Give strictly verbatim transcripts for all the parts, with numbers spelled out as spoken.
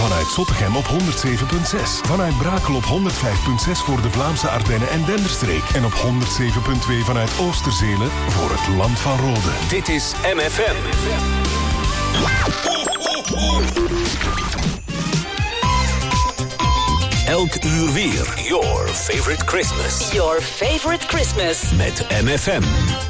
Vanuit Zottegem op honderd zeven komma zes. Vanuit Brakel op honderd vijf komma zes voor de Vlaamse Ardennen en Denderstreek. En op honderd zeven komma twee vanuit Oosterzelen voor het Land van Rode. Dit is M F M. Elk uur weer. Your favorite Christmas. Your favorite Christmas. Met M F M.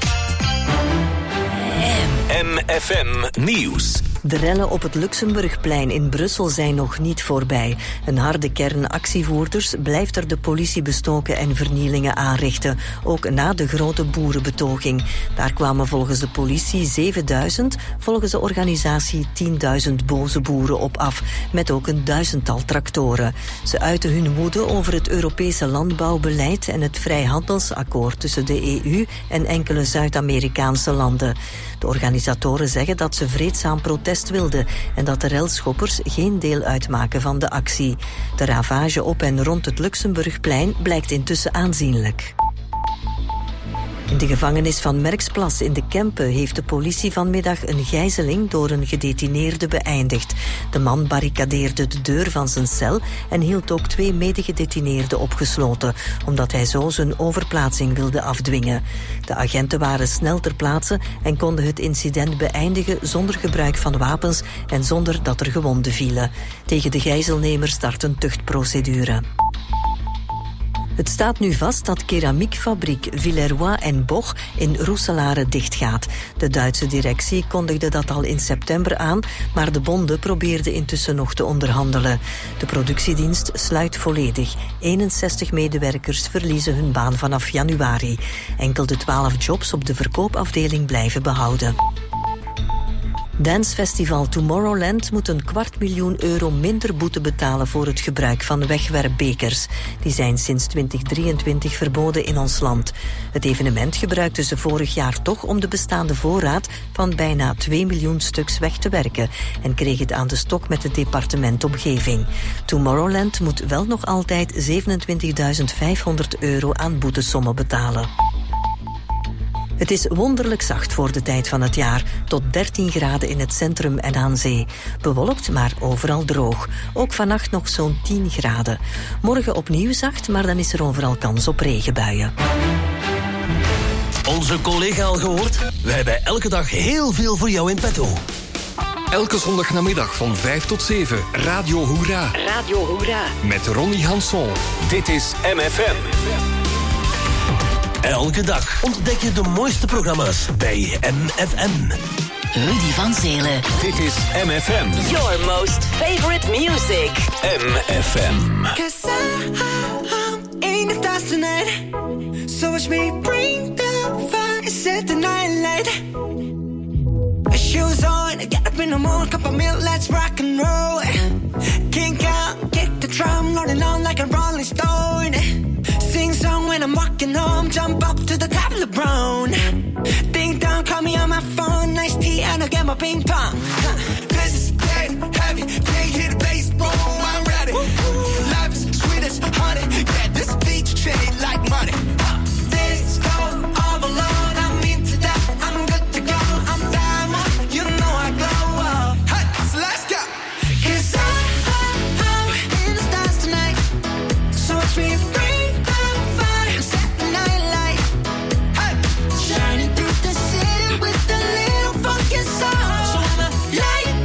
M F M Nieuws. De rellen op het Luxemburgplein in Brussel zijn nog niet voorbij. Een harde kern actievoerders blijft er de politie bestoken en vernielingen aanrichten. Ook na de grote boerenbetoging. Daar kwamen volgens de politie zevenduizend, volgens de organisatie tienduizend boze boeren op af. Met ook een duizendtal tractoren. Ze uiten hun woede over het Europese landbouwbeleid en het vrijhandelsakkoord tussen de E U en enkele Zuid-Amerikaanse landen. De organisatoren zeggen dat ze vreedzaam protest wilden en dat de relschoppers geen deel uitmaken van de actie. De ravage op en rond het Luxemburgplein blijkt intussen aanzienlijk. In de gevangenis van Merksplas in de Kempen heeft de politie vanmiddag een gijzeling door een gedetineerde beëindigd. De man barricadeerde de deur van zijn cel en hield ook twee medegedetineerden opgesloten, omdat hij zo zijn overplaatsing wilde afdwingen. De agenten waren snel ter plaatse en konden het incident beëindigen zonder gebruik van wapens en zonder dat er gewonden vielen. Tegen de gijzelnemer start een tuchtprocedure. Het staat nu vast dat keramiekfabriek Villeroy en Boch in Roeselare dichtgaat. De Duitse directie kondigde dat al in september aan, maar de bonden probeerden intussen nog te onderhandelen. De productiedienst sluit volledig. eenenzestig medewerkers verliezen hun baan vanaf januari. Enkel de twaalf jobs op de verkoopafdeling blijven behouden. Dancefestival Tomorrowland moet een kwart miljoen euro minder boete betalen voor het gebruik van wegwerpbekers. Die zijn sinds twintig drieëntwintig verboden in ons land. Het evenement gebruikten ze vorig jaar toch om de bestaande voorraad van bijna twee miljoen stuks weg te werken en kreeg het aan de stok met het departement Omgeving. Tomorrowland moet wel nog altijd zevenentwintigduizend vijfhonderd euro aan boetesommen betalen. Het is wonderlijk zacht voor de tijd van het jaar, tot dertien graden in het centrum en aan zee. Bewolkt, maar overal droog. Ook vannacht nog zo'n tien graden. Morgen opnieuw zacht, maar dan is er overal kans op regenbuien. Onze collega al gehoord? Wij hebben elke dag heel veel voor jou in petto. Elke zondagnamiddag van vijf tot zeven, Radio Hoera. Radio Hoera. Met Ronnie Hanson. Dit is M F M. Elke dag ontdek je de mooiste programma's bij M F M. Rudy van Zelen. Dit is M F M. Your most favorite music. M F M. Cause I, I'm in the stars tonight. So watch me bring the fire, set the night light. Shoes on, get up in the morning, cup of milk, let's rock and roll. Kink out, kick the drum, rolling on like a rolling stone. Sing song when I'm walking home, jump up to the top of the brown. Ding dong, call me on my phone, nice tea and I'll get my ping pong. Huh. This is dead heavy, can't hear the bass, boom, I'm ready. Life is sweet as honey, yeah, this beach shade like money. Huh. This go all alone, I'm into that, I'm good to go, I'm diamond, you know I glow up. Hey, so let's go. Cause I, I, I'm in the stars tonight, so watch me bring. Shining through the city with a little funky soul. So I'ma light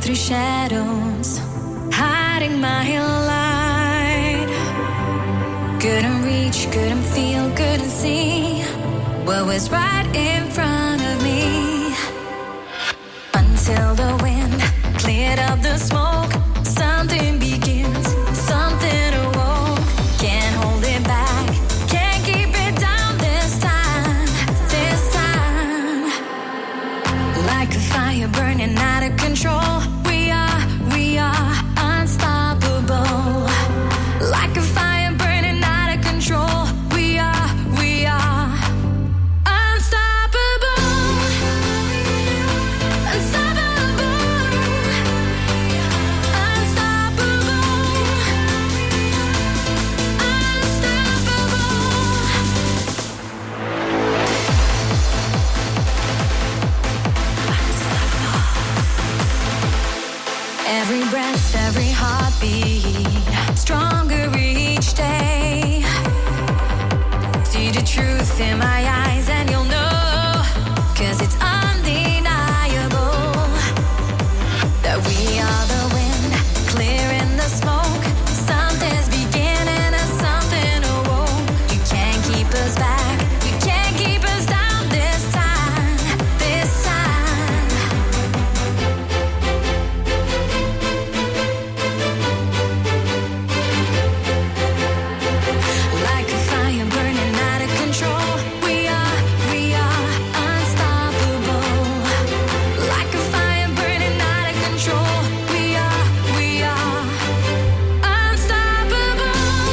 through shadows, hiding my light. Couldn't reach, couldn't feel, couldn't see what was right in front of me. Until the wind cleared up the smoke, something begins, something awoke. Can't hold it back, can't keep it down this time, this time. Like a fire burning out of control, we are, we are unstoppable. Like a fire burning out of control, we are, we are unstoppable. Unstoppable. Unstoppable. Every breath, every heartbeat, stronger each day. See the truth in my eyes and you'll know, 'cause it's undeniable that we are the wind, clearing the smoke. Something's beginning and something awoke. You can't keep us back, you can't keep us down this time, this time. Like a fire burning out of control, we are, we are unstoppable. Like a fire burning out of control, we are, we are unstoppable.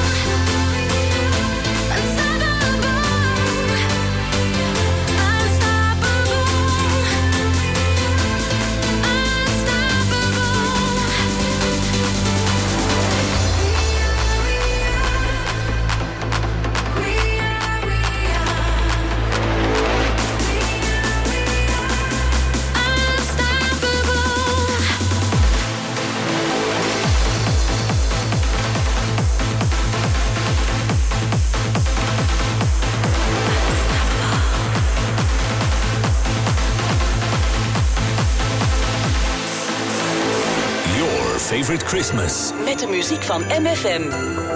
Unstoppable. Unstoppable. Your favorite Christmas. Met de muziek van M F M.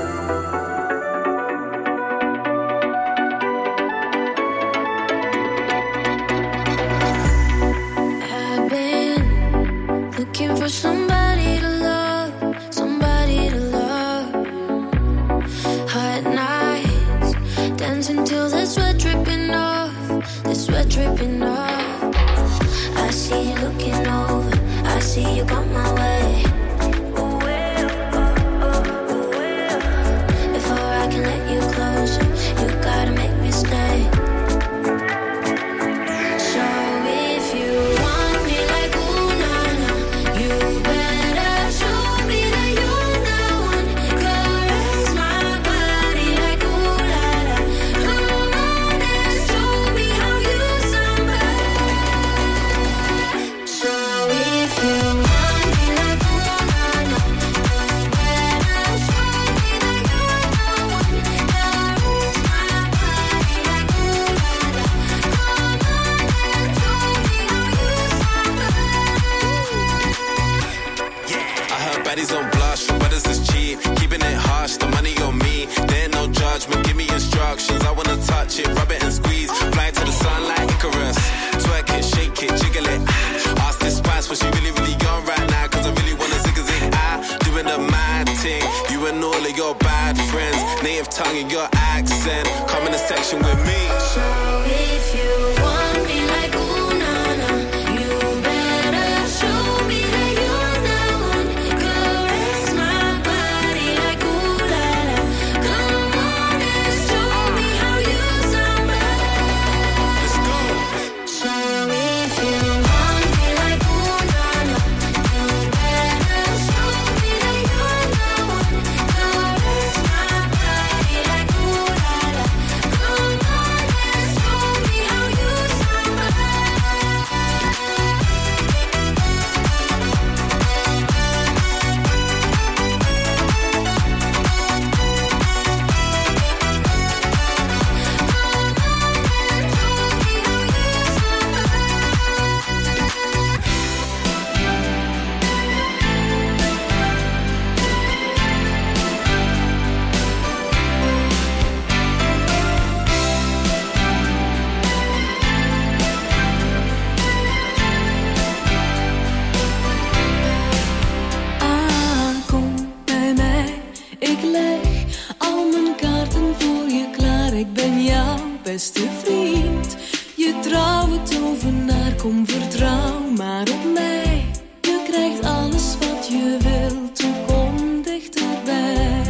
I've been looking for somebody to love, somebody to love. Hot nights, dancing till the sweat dripping off, the sweat dripping off. I see you looking over, I see you come my way. Before I can let you closer, you gotta make me stay. So if you want me like ooh na na, you better show me that you're the one. Caress my body like ooh la la. Come on and show me how you somebody. So if you want me like ooh na na, you better show me that you're the one. Caress my body like ooh la la. Come on and show me how you somebody. I heard baddies on blush, for brothers is cheap. Keeping it harsh, the money on me. There ain't no judgment, give me instructions. I wanna touch it, rub it and squeeze. Fly to the sun like Icarus. Twerk it, shake it, jiggle it. Ask this spice what she really, really on right now. 'Cause I really wanna zig a zig. I doing the mad thing. You and all of your bad friends. Native tongue and your accent. Come in the section with me. So if you want me like ooh na na, you better show me that you're the one. Caress my body like ooh la la. Come on and show me how you somebody. Let's go. So if you want me like ooh na na, you better show me that you're the one. Caress my body like ooh la la. maar op mij. Je krijgt alles wat je wilt, toen kom dichterbij.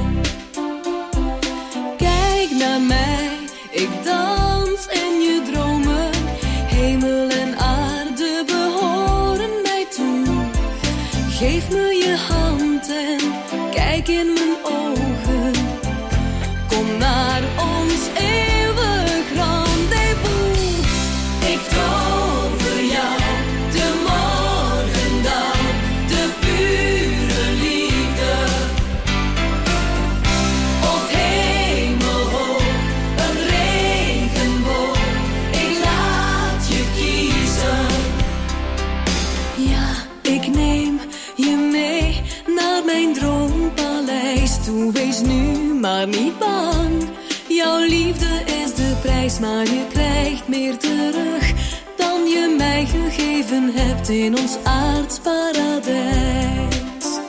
Kijk naar mij, ik dans in je dromen. Hemel en aarde behoren mij toe. Geef me je hand en kijk in mijn ogen. Kom naar ons eeuwig rendezvous. Ik tover jou, de morgendauw, de pure liefde. Of hemelhoog, een regenboog, ik laat je kiezen. Ja, ik neem je mee naar mijn droompaleis toe. Wees nu maar niet bang. Jouw liefde is de prijs, maar je krijgt meer terug dan je mij gegeven hebt in ons aardsparadijs.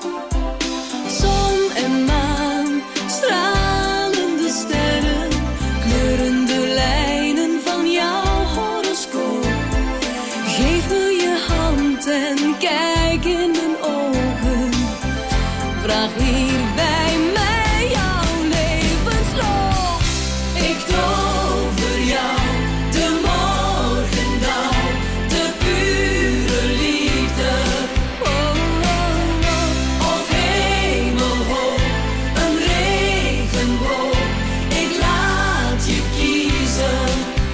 Zon en maan, stralende sterren, kleurende lijnen van jouw horoscoop. Geef me je hand en kijk in mijn ogen. Vraag hier bij mij jouw levensloop. Ik tover jou, de morgendauw, de pure liefde. Oh, oh, oh. Of hemelhoog, een regenboog, ik laat je kiezen.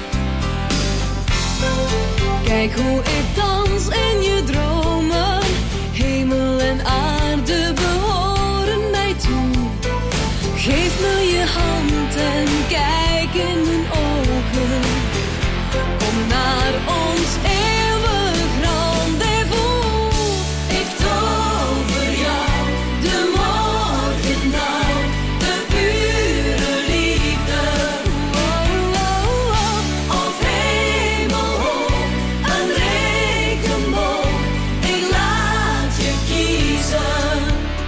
Kijk hoe ik dans in je dromen. Hemel en aarde behoren mij toe. Geef me je hand en kijk in mijn ogen. Kom naar ons eeuwig rendezvous. Ik tover jou, de morgendauw, de pure liefde. Oh, oh, oh. Of hemelhoog, een regenboog, ik laat je kiezen.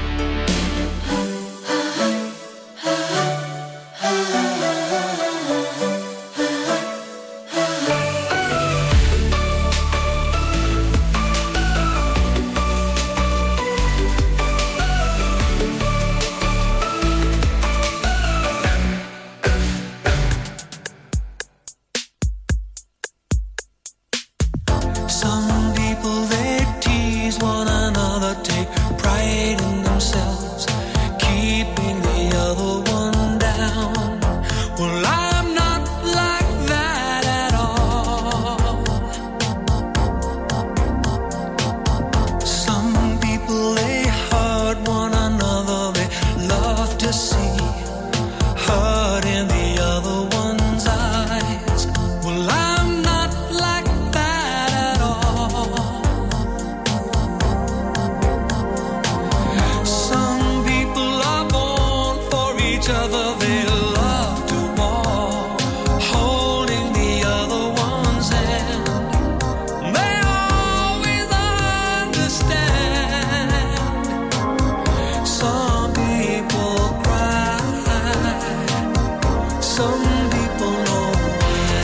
Some people they tease one another, take pride in themselves, keeping the other one down. Well, I'm not like that at all. Some people they hurt one another, they love to see hurt in the other one's eyes. Well, I'm not like that at all. Some people are born for each other, they love to walk, holding the other one's hand. They always understand. Some people cry, some people know why.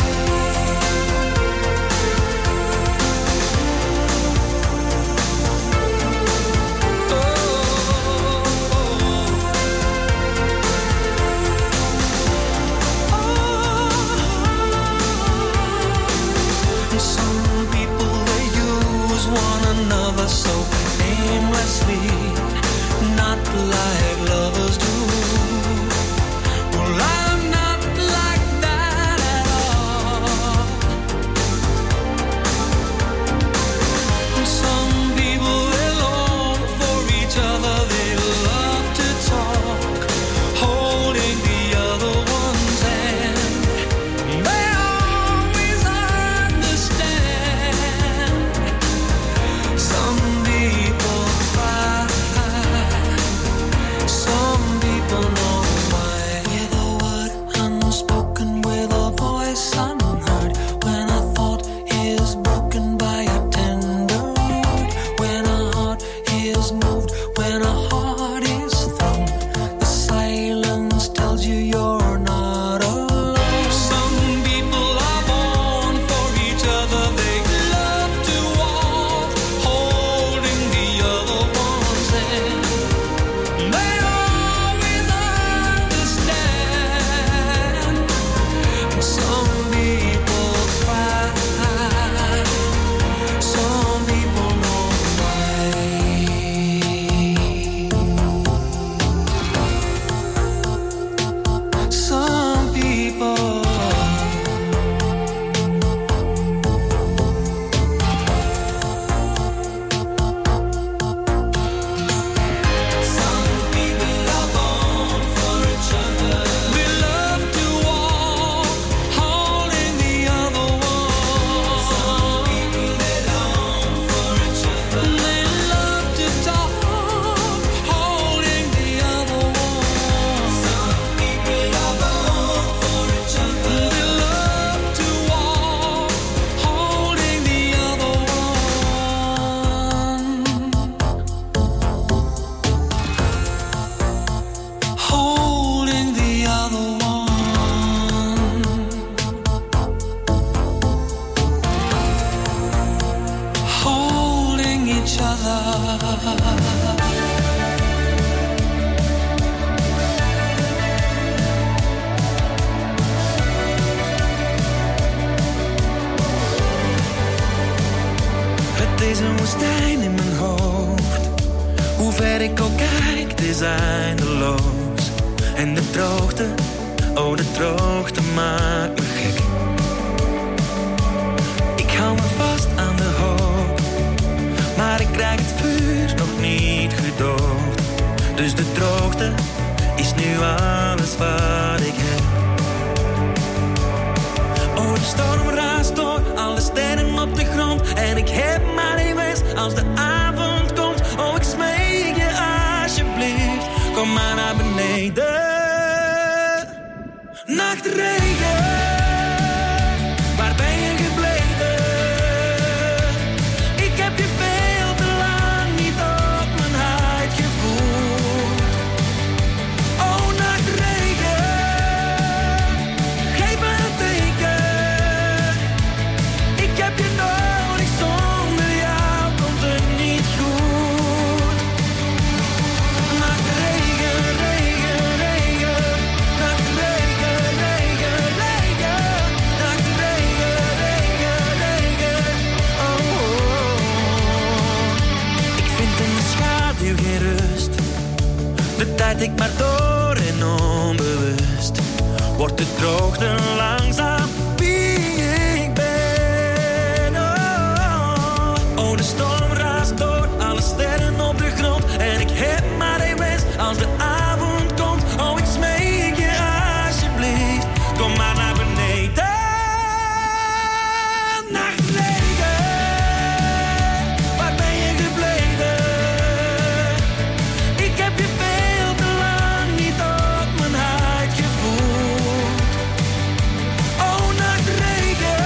Some people they use one another so aimlessly, not like lovers do. Well, I'm not like that at all. Some people they long for each other, they love to talk, holding the other one's hand. They always understand. Some people cry, some people know why. With a word Het is een woestijn in mijn hoofd. Hoe ver ik ook kijk, het is eindeloos. En de droogte, oh de droogte maakt me gek. Ik hou me vast aan de hoop, maar ik krijg het vuur nog niet gedoofd. Dus de droogte is nu alles wat ik heb. Oh, de storm raast door, alle sterren op de grond. En ik heb maar één wens als de avond komt. Oh, ik smeek je alsjeblieft, kom maar naar beneden. Nachtregen, waar ben je gebleven? Ik heb je veel te lang niet op mijn huid gevoeld. Oh, nachtregen, geef me een teken. Ik heb je nodig, zonder jou komt het niet goed. Nachtregen, regen, regen, nachtregen, regen, regen, nachtregen, regen, regen. Oh, oh, oh. Ik vind in de schaduw geen rust. De tijd ik maar door en onbewust wordt de droogte langzaam wie ik ben. Oh, oh, de storm raast door, alle sterren op de grond. En ik heb maar één wens als de avond komt. Oh, ik smeek je alsjeblieft, kom maar naar beneden. Nachtregen, waar ben je gebleven? Ik heb je veel te lang niet op mijn huid gevoeld. Oh, nachtregen,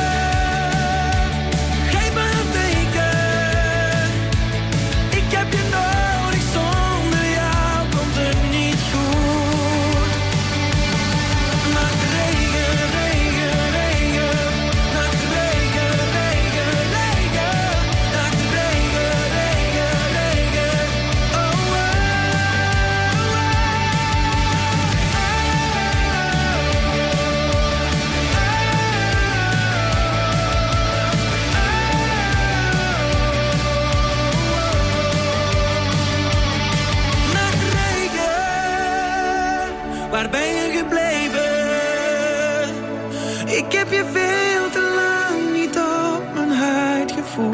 geef me een teken. Ik heb je nodig, zonder jou komt het niet goed. Nachtregen, regen, regen, nachtregen, regen, regen, nachtregen, regen, regen. Oh, oh, oh. Nachtregen, waar ben je gebleven? Ik heb je veel te lang niet op mijn huid gevoeld.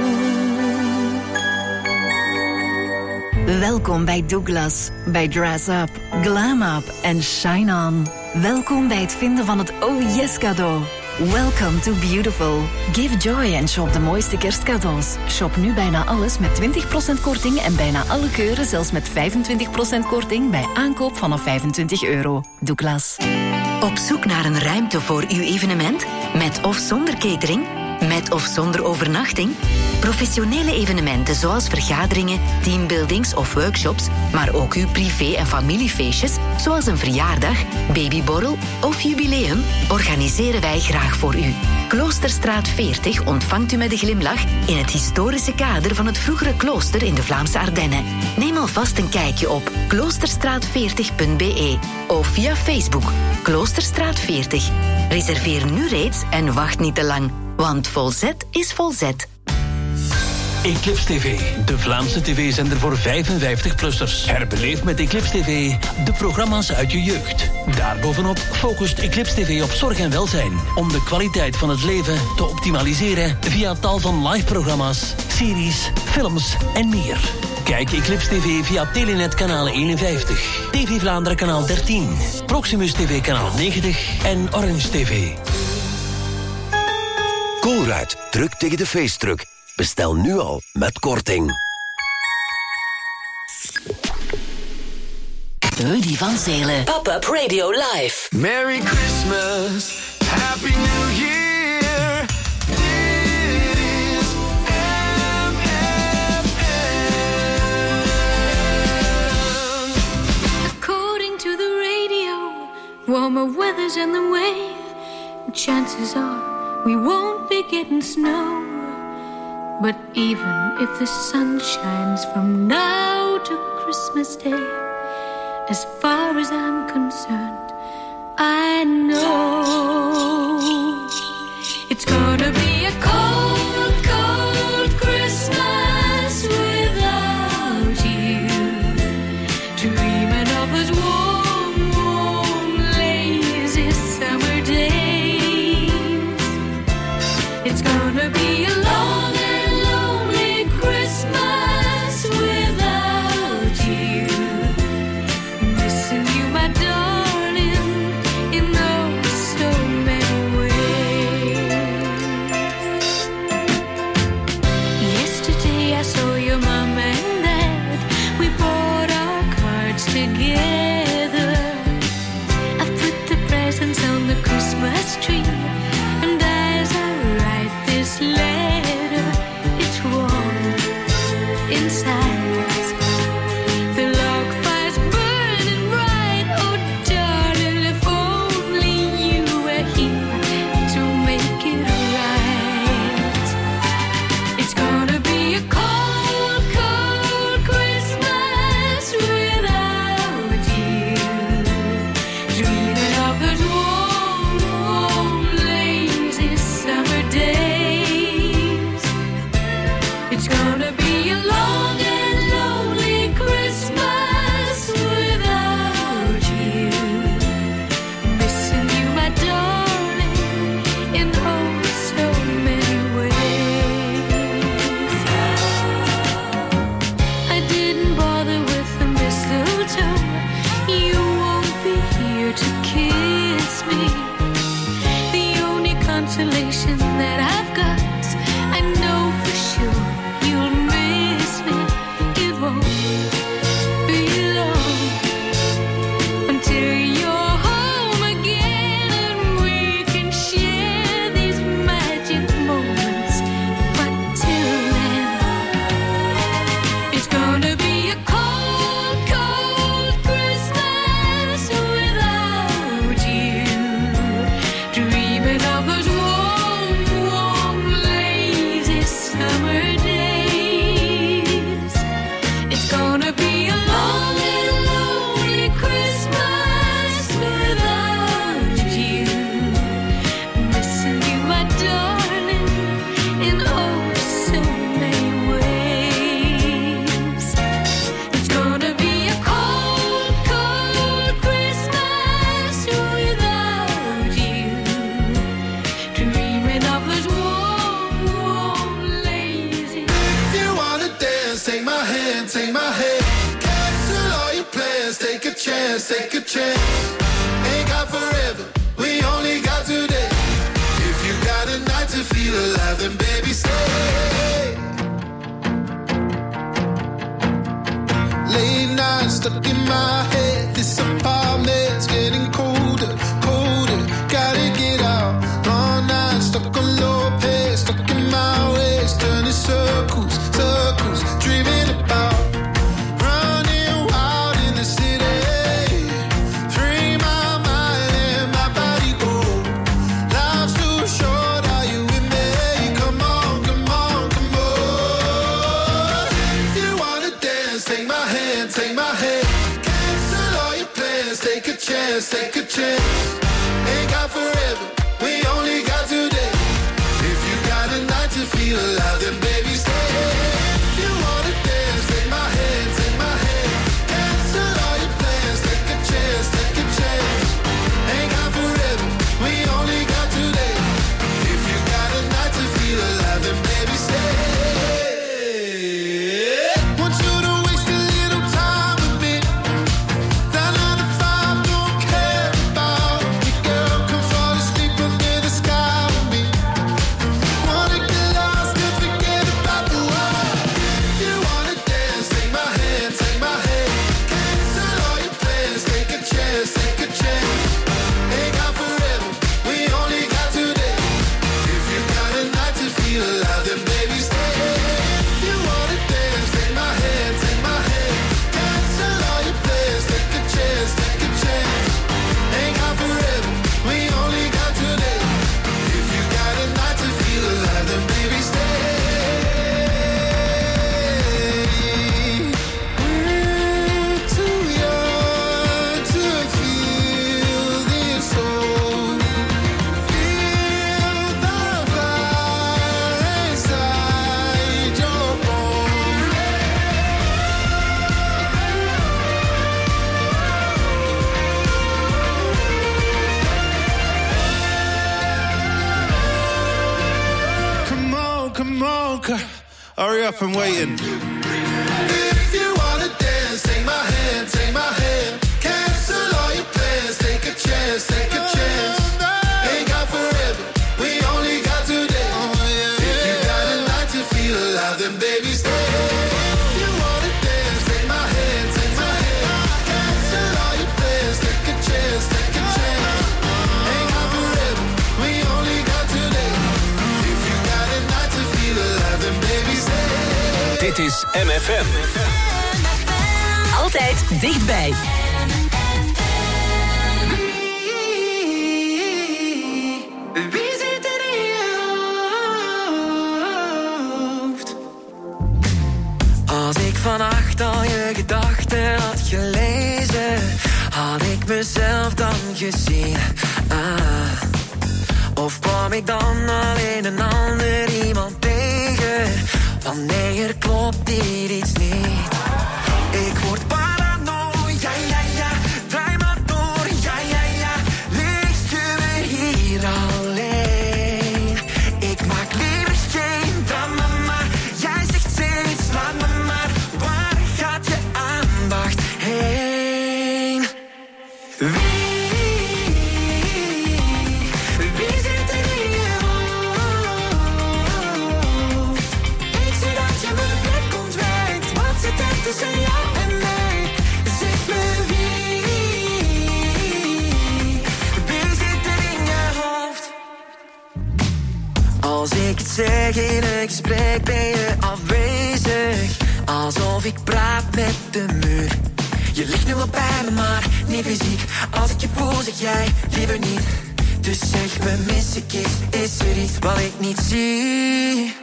Welkom bij Douglas, bij Dress Up, Glam Up en Shine On. Welkom bij het vinden van het Oh Yes cadeau. Welcome to Beautiful. Give joy en shop de mooiste kerstcadeaus. Shop nu bijna alles met twintig procent korting en bijna alle keuren zelfs met vijfentwintig procent korting bij aankoop vanaf vijfentwintig euro. Douglas. Op zoek naar een ruimte voor uw evenement? Met of zonder catering? Met of zonder overnachting? Professionele evenementen zoals vergaderingen, teambuildings of workshops, maar ook uw privé- en familiefeestjes, zoals een verjaardag, babyborrel of jubileum, organiseren wij graag voor u. Kloosterstraat veertig ontvangt u met een glimlach in het historische kader van het vroegere klooster in de Vlaamse Ardennen. Neem alvast een kijkje op kloosterstraat veertig punt b e of via Facebook Kloosterstraat veertig. Reserveer nu reeds en wacht niet te lang, want volzet is volzet. Eclipse T V, de Vlaamse tv-zender voor vijfenvijftig-plussers. Herbeleef met Eclipse T V de programma's uit je jeugd. Daarbovenop focust Eclipse T V op zorg en welzijn, om de kwaliteit van het leven te optimaliseren via tal van live-programma's, series, films en meer. Kijk Eclipse T V via Telenet kanaal eenenvijftig, T V Vlaanderen kanaal dertien, Proximus T V kanaal negentig en Orange T V. Colruyt, druk tegen de feestdruk. Bestel nu al met korting. Rudy van Zelen. Pop-up Radio Live. Merry Christmas, Happy New Year. Dit is M F M. According to the radio, warmer weather's on the way. Chances are we won't be getting snow. But even if the sun shines from now to Christmas Day, as far as I'm concerned, I know it's gonna be a cold, cold Christmas. together. I've put the presents on the Christmas tree, and as I write this letter, it's warm inside. The log fire's burning bright. Oh, darling, if only you were here to make it right. It's gonna be a cold, cold Christmas without you. Dreaming of those warm, warm, lazy summer days. It's gonna be a long and lonely Christmas without you. Missing you, my darling, in oh so many ways. I didn't bother with the mistletoe. You won't be here to kiss me. The only consolation that I've got, I know for sure you'll miss me. It won't be long until you're home again, and we can share these magic moments. But till then, it's gonna be a cold, cold Christmas without you. Dreaming of those warm, warm, lazy summer days. It's gonna be a long and lonely Christmas without you. Missing you, my darling, in oh so many ways. It's gonna be a cold, cold Christmas without you. Dreaming of those warm, warm, lazy. If you wanna dance, take my hand, take my hand. Cancel all your plans, take a chance, take a chance. Ain't got forever, we only got today. If you got a night to feel alive, then baby stay. Late nights stuck in my head, this apartment's getting colder, colder. Gotta get out, long nights stuck on low pace, stuck in my ways, turning circles, circles, dreaming about running wild in the city. Free my mind, let my body go. Life's too short, are you with me? Come on, come on, come on. If you wanna dance, take my hand, take my hand. Cancel all your plans, take a chance, take a chance. Ain't got forever, we only got today. If you got a night to feel alive, then baby stay. If you wanna dance, take my hand, take my hand. Cancel all your plans, take a chance, take a chance. Ain't got forever, we only got today. If you got a night to feel alive, then baby stay. Want you to waste a little time with me. That nine to five don't care about me, girl. Come fall asleep under the sky with me. Wanna get lost and forget about the world. If you wanna dance, take my hand, take my hand. Cancel all your plans, take a chance, take a chance. Ain't got forever, we only got today. If you got a night to feel alive, then baby stay. If you wanna dance, take my hand, take my hand. Cancel all your plans, take a chance, take a chance. Ain't got forever, we only got today. If you got a night to feel alive, then baby stay. We're too young to feel this old. Feel the fire inside your bones. Come on, come on, c- hurry up, I'm waiting. If you wanna dance, take my hand, take my hand. Cancel all your plans, take a chance, take a chance. Ain't got forever, we only got today. If you got a night to feel alive, then baby stay. If you wanna dance, take my hand, take my hand. is M F M. Altijd dichtbij. Wie zit er in je hoofd? Als ik vannacht al je gedachten had gelezen, had ik mezelf dan gezien. Ah. Of kwam ik dan alleen een ander iemand tegen? Wanneer klopt hier iets niet? Ik word paranoia, ja, ja, ja. Draai maar door, ja, ja, ja. Lig je weer hier alleen? Ik maak liever geen drama, maar jij zegt steeds, laat me maar. Waar gaat je aandacht heen? Wie? Tussen jou en mij, zeg me wie. Wie zit er in je hoofd? Als ik het zeg in een gesprek ben je afwezig. Alsof ik praat met de muur. Je ligt nu wel bij me, maar niet fysiek. Als ik je voel, zeg jij liever niet. Dus zeg me, mis ik iets? Is er iets wat ik niet zie?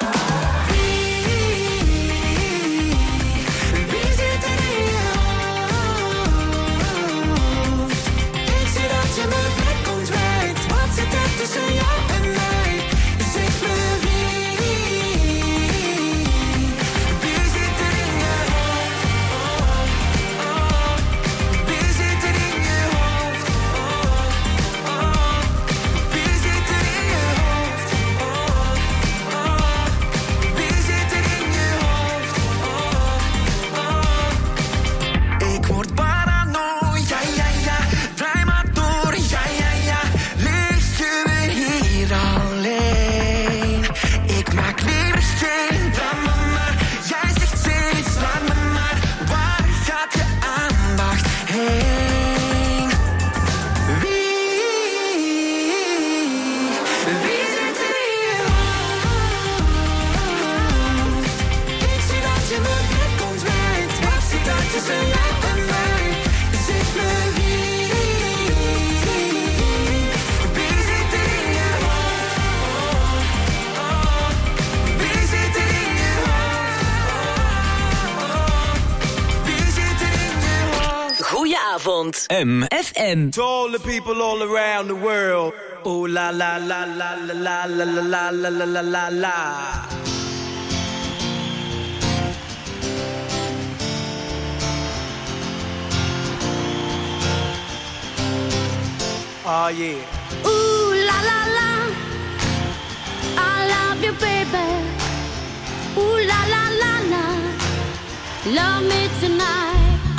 Tussen jou en mij, zeg me wie. Wie zit er in je hoofd? Oh, oh. Wie zit er in je hoofd? Oh, oh. Wie zit er in je hoofd? Oh, oh. Wie zit er in je hoofd? Oh, oh. Ik word paranoia, ja, ja, ja. Draai maar door, ja, ja, ja. Alleen. Ik maak liever geen drama, maar jij zegt steeds, laat me maar. Waar gaat je aandacht heen? Wie? Wie zit er in je hoofd? Ik zie dat je me blik ontwijkt. Wat zit er tussen jou en mij? Zeg me wie. Goedenavond. M F M. To all the people all around the world. Ooh la la la la la la la la la la la la la. Oh yeah. Ooh la la la, I love you, baby. Ooh la la la la, love me tonight.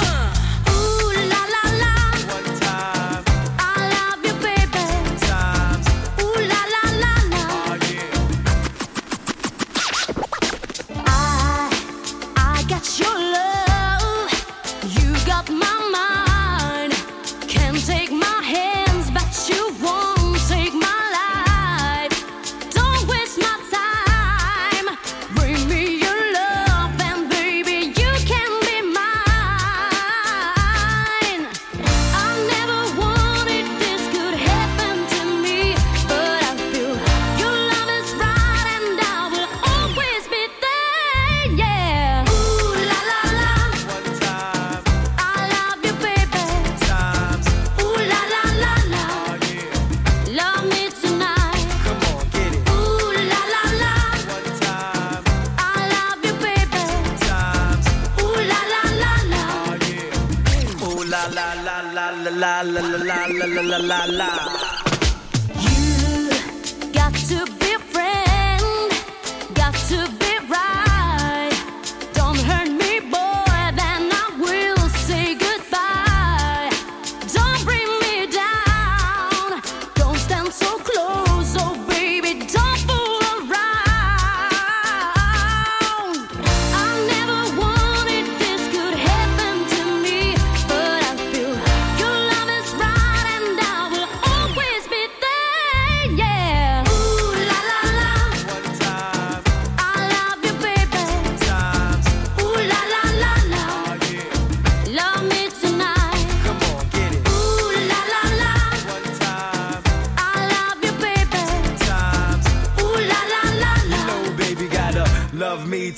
la la la la la la la la la. You got to be a friend, got to be right. Don't hurt me, boy, then I will say goodbye. Don't bring me down, don't stand so close, oh baby, don't fool around. I never wanted this could happen to me, but I feel your love is right and I will always be there, yeah. Ooh la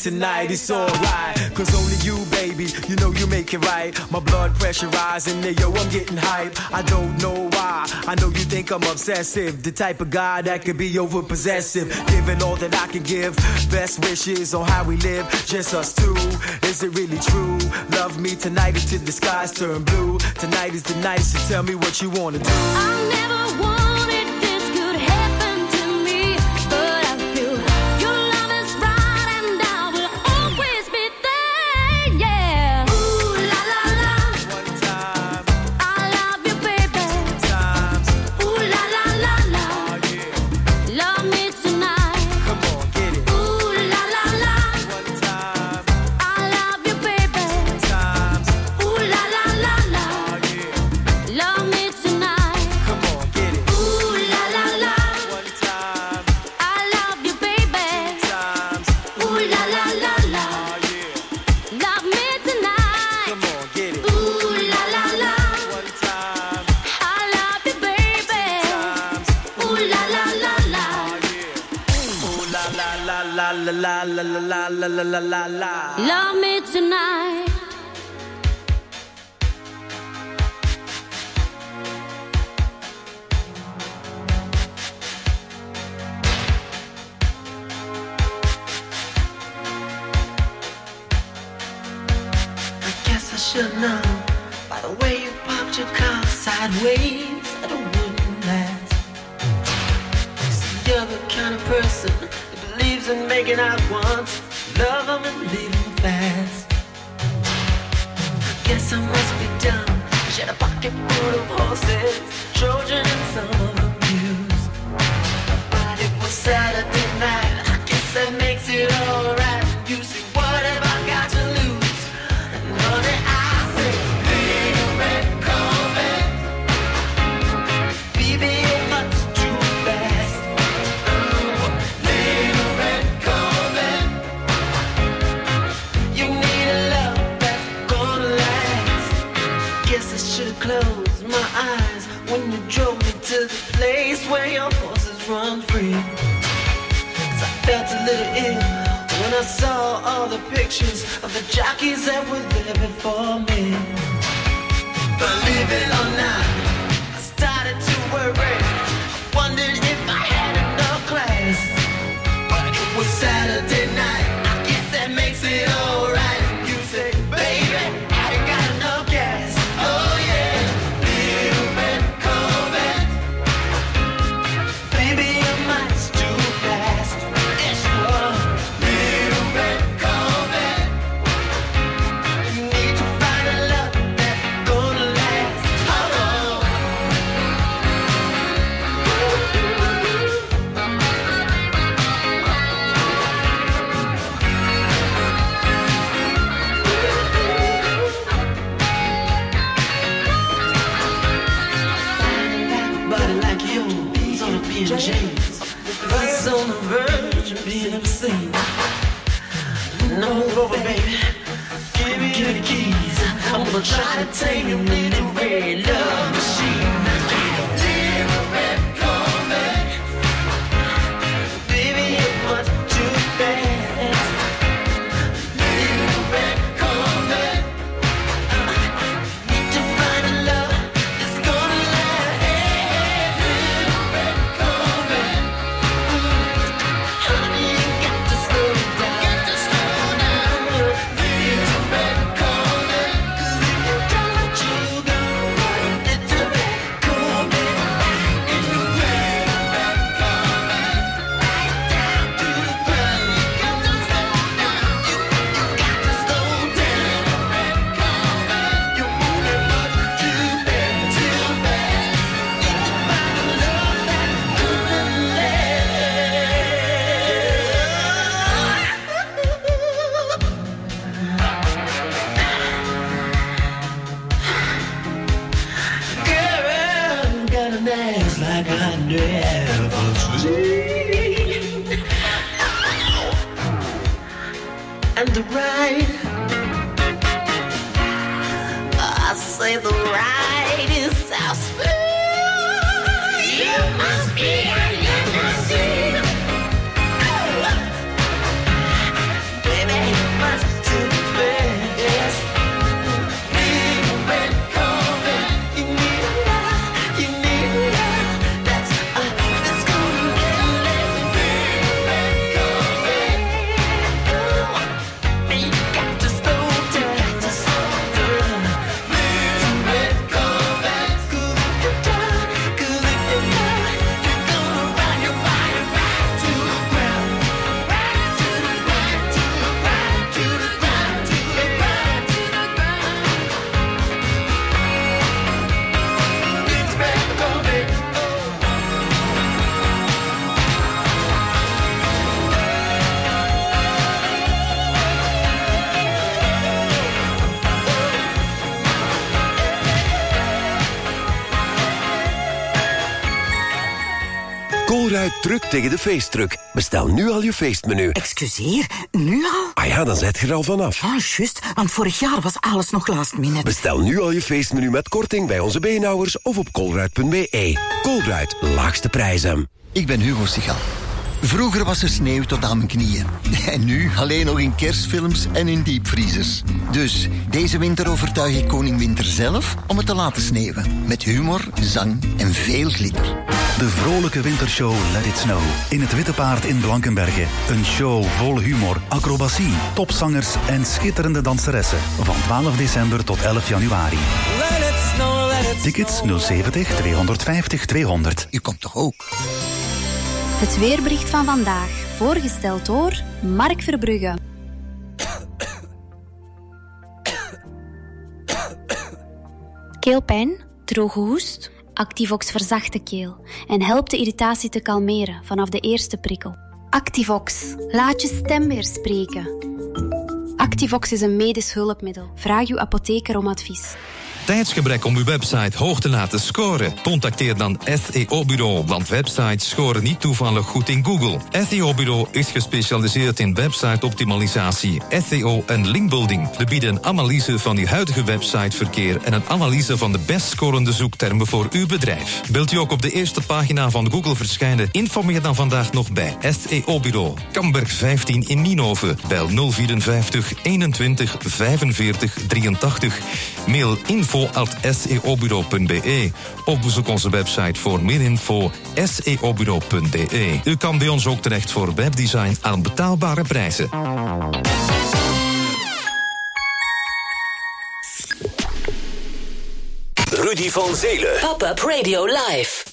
tonight, it's alright. Cause only you, baby, you know you make it right. My blood pressure rising, yo, I'm getting hype. I don't know why, I know you think I'm obsessive. The type of guy that could be over possessive. Giving all that I can give, best wishes on how we live, just us two. Is it really true? Love me tonight until the skies turn blue. Tonight is the night, so tell me what you wanna do. I never wanted this could happen to me, but I feel your love is right and I will always be there, yeah. Ooh la la la, One time, I love you, baby. two times, Ooh la la la la, oh yeah. love me tonight. Come on, get it. Ooh la la la, One time, I love you, baby. two times, Ooh la la la la, oh yeah. love me tonight. Come on, get it. Ooh la la la, One time, I love you, baby. two times, Ooh la la la la, oh yeah. love me tonight. Come on, get it. Ooh la la la, One time, I love you, baby. times, Ooh la la la la, oh yeah. Ooh la la la la la la la la la la la la. love me tonight. I guess I should know by the way you popped your car sideways that it wouldn't last. See, you're the kind of person that believes in making out once, love them and leave them fast. I guess I must be dumb. She had a pocket full of horses, Trojan and some of them used. But it was Saturday night, I guess that makes it alright. You see, what have I got to lose? Honey, I say, little red Corvette, baby, you're much too fast. Oh, little red Corvette, you need a love that's gonna last. Guess I should've closed my eyes when you drove me to the place where your horses run free. 'Cause I felt a little ill when I saw all the pictures of the jockeys that were there before me. Believe it or not, I started to worry. I wondered if I had enough class. But it was Saturday night, I guess that makes it alright. You say, baby, I ain't got enough gas. Oh yeah, little red Corvette, baby, you're much too fast. Yes, you are. Little red Corvette, you need to find a love that's gonna last. Oh, oh. Body like yours on a P and J's, buzz on the verge of being obscene. No over, baby. Give me the keys. I'm gonna try to tame your little red love machine. Little red Corvette, baby, you're much too fast. Little red Corvette, need to find a love that's gonna last. Little red Corvette, honey, you got to slow down. Got to slow down. Little red Corvette, 'cause if you don't, you go. Little red Corvette, in the red, red Corvette, right down to the ground. You got to slow down. You, you got to slow down. Red Corvette, you're moving much too fast, too fast. Need to find a love that's gonna Girl, got an ass like I never seen. And the ride, I say the ride is so smooth. You must be a limousine. Baby, Colruyt druk tegen de feestdruk. Bestel nu al je feestmenu. Excuseer, nu al? Ah ja, dan zet je er al vanaf. Ja, juist, want vorig jaar was alles nog last minute. Bestel nu al je feestmenu met korting bij onze beenhouwers of op colruyt punt b e. Colruyt, laagste prijzen. Ik ben Hugo Sigal. Vroeger was er sneeuw tot aan mijn knieën. En nu alleen nog in kerstfilms en in diepvriezers. Dus deze winter overtuig ik koning Winter zelf om het te laten sneeuwen. Met humor, zang en veel glitter. De vrolijke wintershow Let It Snow. In het Witte Paard in Blankenberge. Een show vol humor, acrobatie, topzangers en schitterende danseressen. Van twaalf december tot elf januari. Let it snow, let it Tickets nul zeventig tweehonderdvijftig tweehonderd. U komt toch ook? Het weerbericht van vandaag, voorgesteld door Mark Verbrugge. Keelpijn, droge hoest? Activox verzacht de keel en helpt de irritatie te kalmeren vanaf de eerste prikkel. Activox, laat je stem weer spreken. Activox is een medisch hulpmiddel. Vraag uw apotheker om advies. Tijdsgebrek om uw website hoog te laten scoren? Contacteer dan S E O-bureau, want websites scoren niet toevallig goed in Google. S E O-bureau is gespecialiseerd in website-optimalisatie, S E O en linkbuilding. We bieden een analyse van uw huidige websiteverkeer en een analyse van de best scorende zoektermen voor uw bedrijf. Wilt u ook op de eerste pagina van Google verschijnen? Informeer dan vandaag nog bij S E O-bureau. Kamberg vijftien in Nienhoven. Bel nul vierenvijftig eenentwintig vijfenveertig drieëntachtig. Mail info at s e o bureau punt b e of bezoek onze website voor meer info s e o bureau punt b e. U kan bij ons ook terecht voor webdesign aan betaalbare prijzen. Rudy van Zelen. Pop-up Radio Live.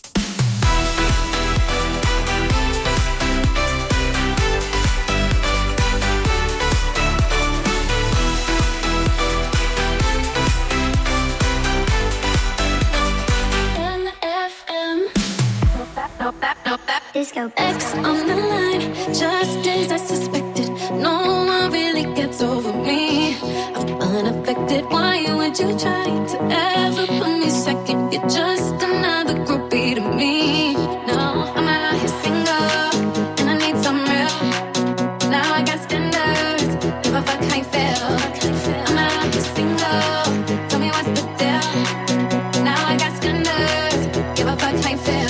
Disco X on the line, just as I suspected. No one really gets over me. I'm unaffected. Why would you try to ever put me second? You're just another groupie to me. No, I'm out here single, and I need some real. Now I got standards, give a fuck how you feel. I'm out here single, tell me what's the deal. Now I got standards, give a fuck how you feel.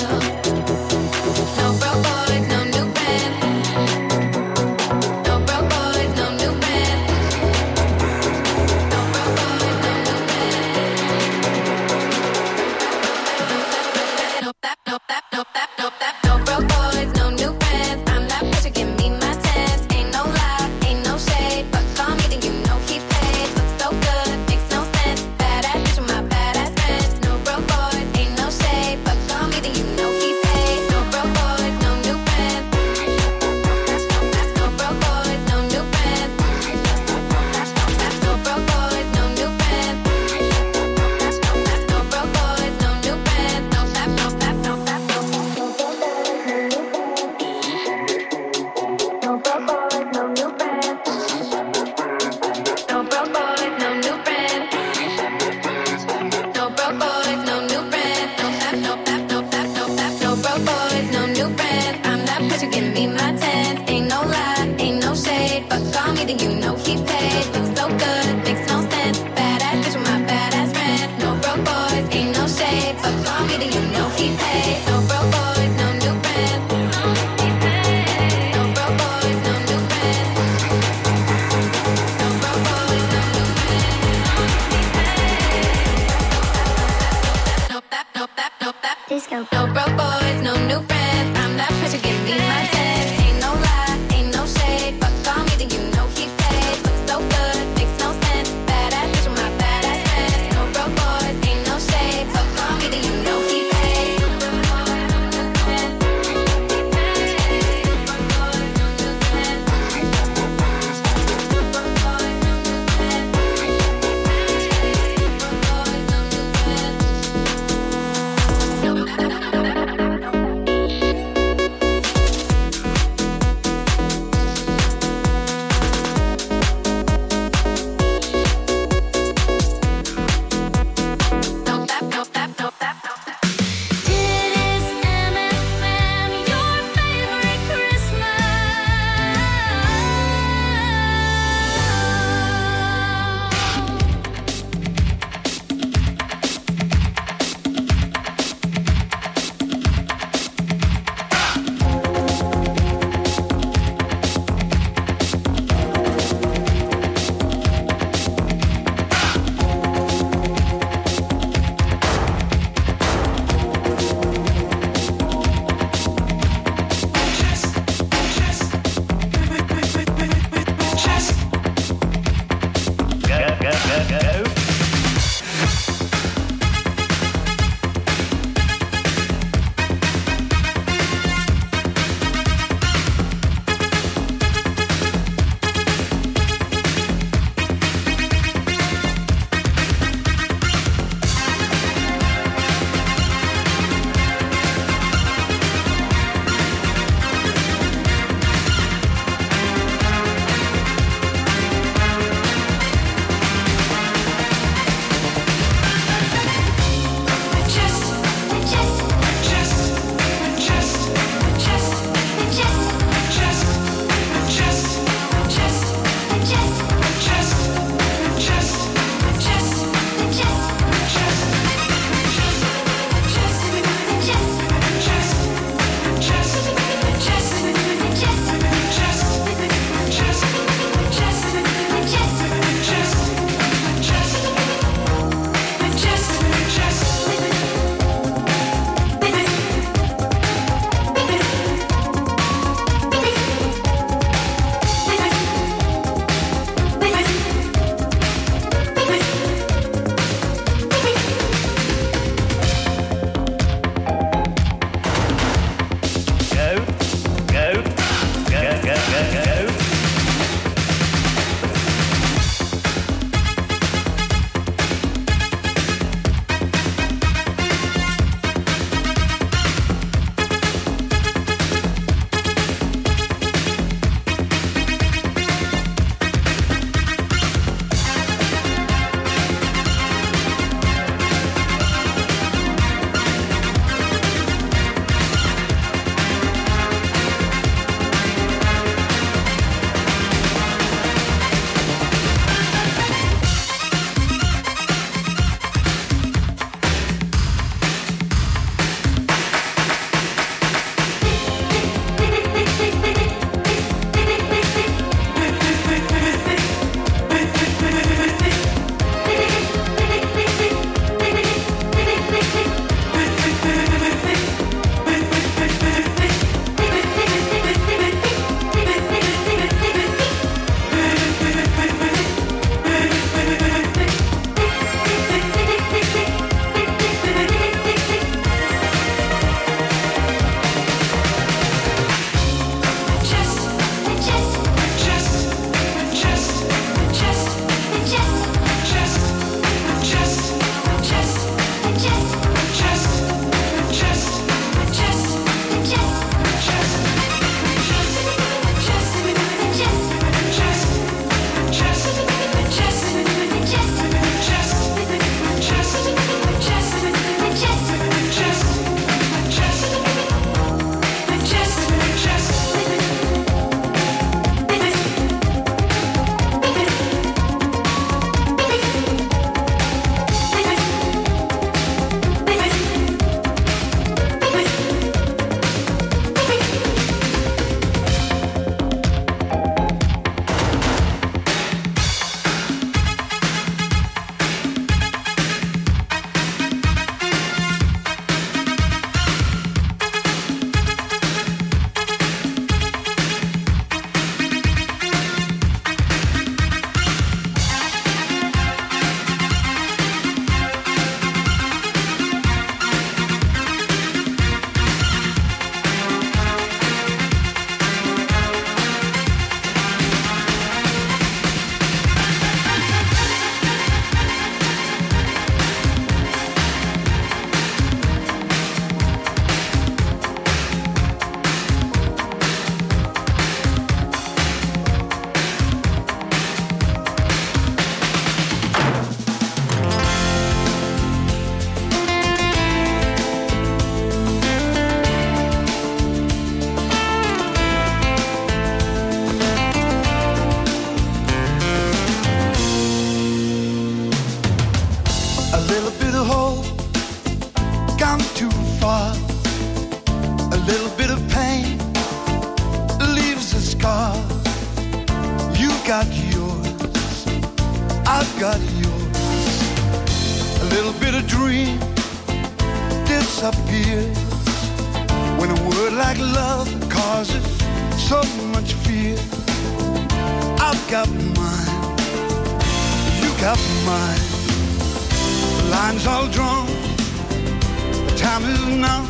got yours. A little bit of dream disappears when a word like love causes so much fear. I've got mine, you got mine. The line's all drawn, the time is now.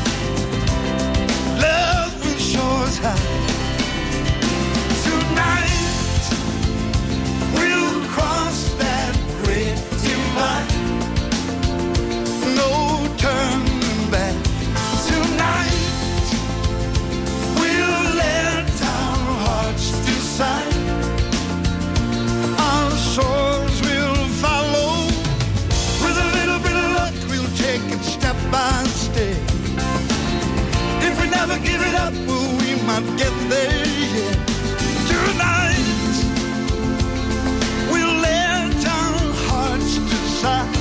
Love will show us how. Tonight we'll cross that great divide. No turning back. Tonight we'll let our hearts decide. Our souls will follow. With a little bit of luck, we'll take it step by step. If we never give it up, well, we might get there, yeah. Tonight we'll let our hearts decide.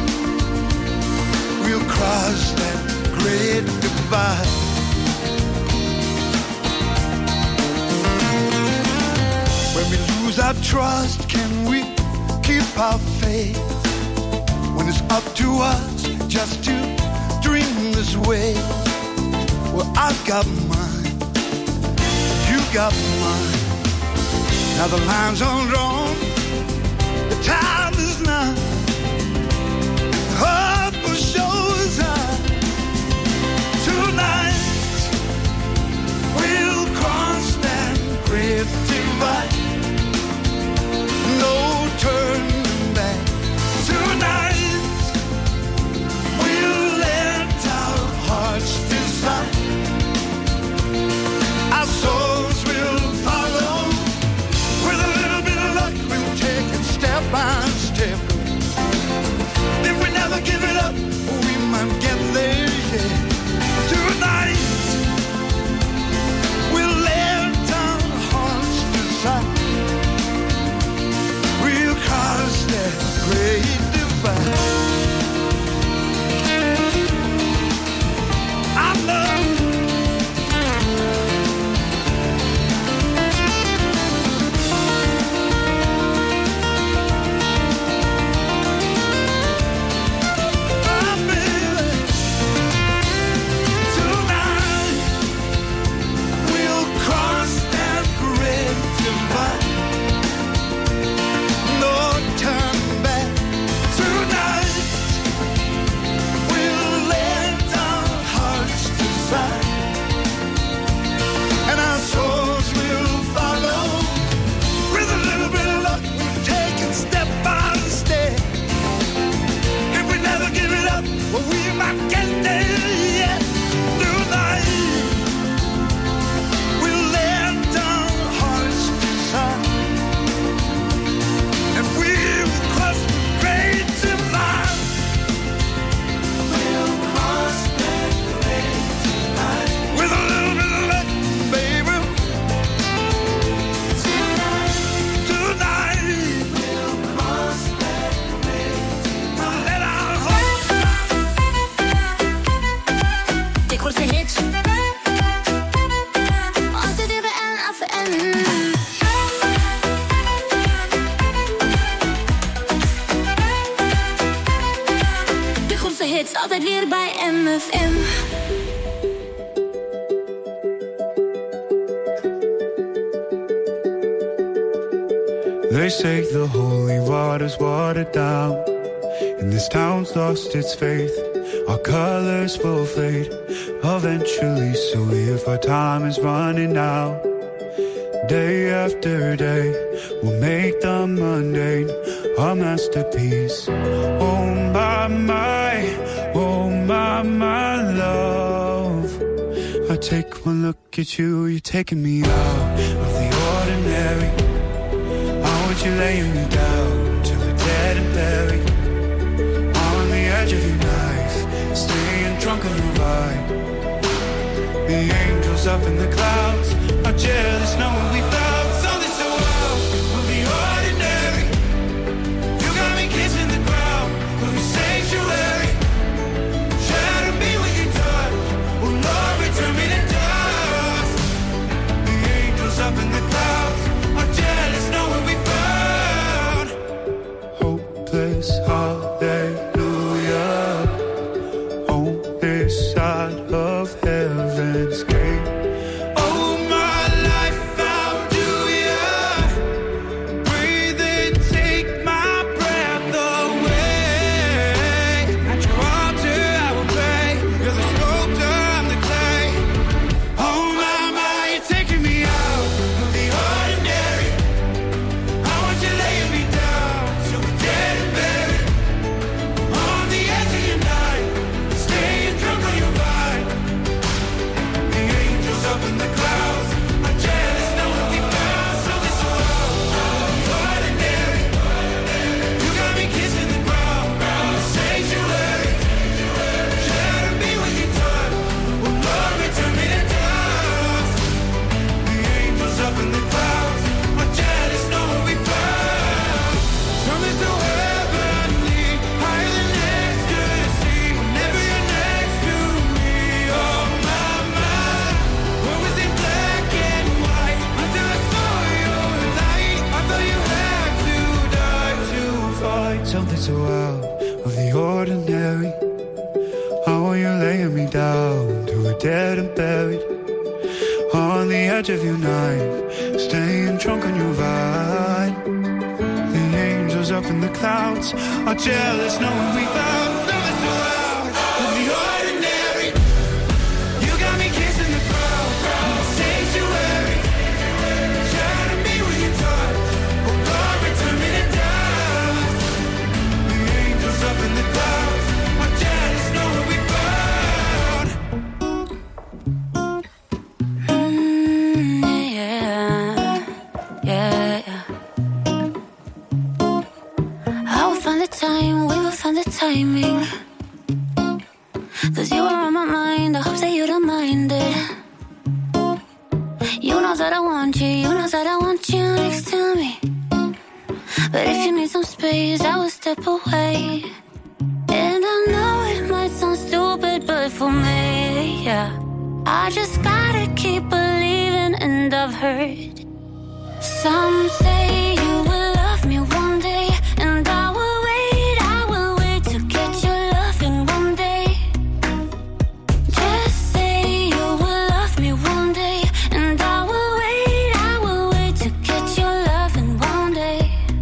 We'll cross that great divide. When we lose our trust, can we keep our faith? When it's up to us just to dream this way. Well, I've got mine, you got mine. Now the line's all drawn, the time is now. Hope will show us how. Tonight we'll cross that great divide. No turning back. Tonight we'll let our hearts decide. Our souls will follow. With a little bit of luck, we'll take it step by step. If we never give it up, we might get there, yeah. Tonight we'll let our hearts decide. We'll cross that great divide. I love altijd weer bij M F M. They say the holy water's watered down, and this town's lost its faith. Our colors will fade eventually, so if our time is running out, day after day, we'll make the mundane a masterpiece. Oh my, my, oh my, my love. I take one look at you, you're taking me out of the ordinary. I want you laying me down till we're dead and buried, on the edge of your knife, staying drunk on the ride. The angels up in the clouds are jealous knowing we found something so wild. We'll be ordinary. You got me kissing the ground. We'll be sanctuary. Shadow me with your touch. Oh Lord, return me to dust. The angels up in the clouds are jealous knowing we found. this hallelujah on this side of heaven's gate. Oh, my life, I'll do ya. Breathe and take my breath away. At your altar, I will pray. You're the sculptor, I'm the clay. Oh, my, my, you're taking me out of the ordinary. I want you laying me down so we're dead and buried. On the edge of your knife, staying drunk on your vine. The angels up in the clouds are jealous knowing we found something so ordinary. You got me kissing the ground, sanctuary. Shatter me when you're done. Oh Lord, return me to dust. The angels up in the clouds are jealous knowing we found something so heavenly, higher than ecstasy. Whenever you're next to me, oh my, my. What was in black and white until I saw your light? I thought you had to die to fight something so out of the ordinary. How are you laying me down to a dead and buried? On the edge of your knife, staying drunk on your vine. The angels up in the clouds are jealous knowing we found something so out of the ordinary. You got me kissing the ground, sanctuary. Shatter me when you touch. Oh God, return me to dust. The angels up in the clouds are jealous knowing we found. Mm, yeah, yeah, yeah. I will find the time, we will find the timing. Cause you are on my mind, I hope that you don't mind it. You know that I want you, you know that I want you next to me. But if you need some space, I will step away. And I know it might sound stupid, but for me, yeah, I just gotta keep believing. And I've heard some say you will love me one day, and I will wait, I will wait to get your love in one day. Just say you will love me one day, and I will wait, I will wait to get your love in one day.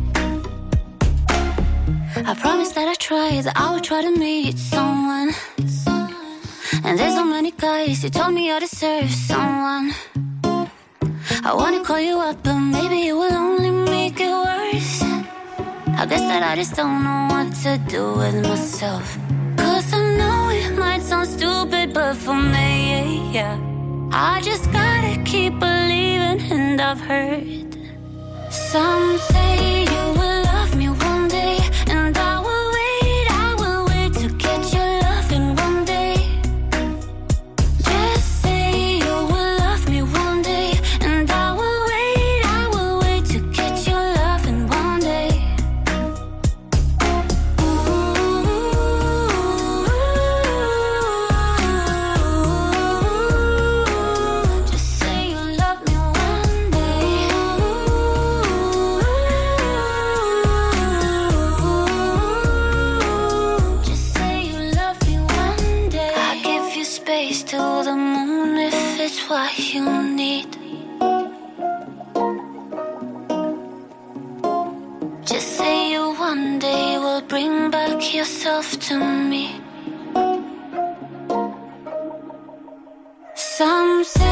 I promise that I try, that I will try to meet someone. And there's so many guys who told me I deserve someone. I wanna call you up, but maybe it will only make it worse. I guess that I just don't know what to do with myself. Cause I know it might sound stupid, but for me, yeah, I just gotta keep believing. And I've heard some say you will love me one day, and I will wait, I will wait to get your love in one day. Just say you will love me one day, and I will wait, I will wait to get your love in one day. Just say you love me one day. Just say you love me one day. I give you space to the moon if it's what you need. Just say you one day will bring back yourself to me. Some say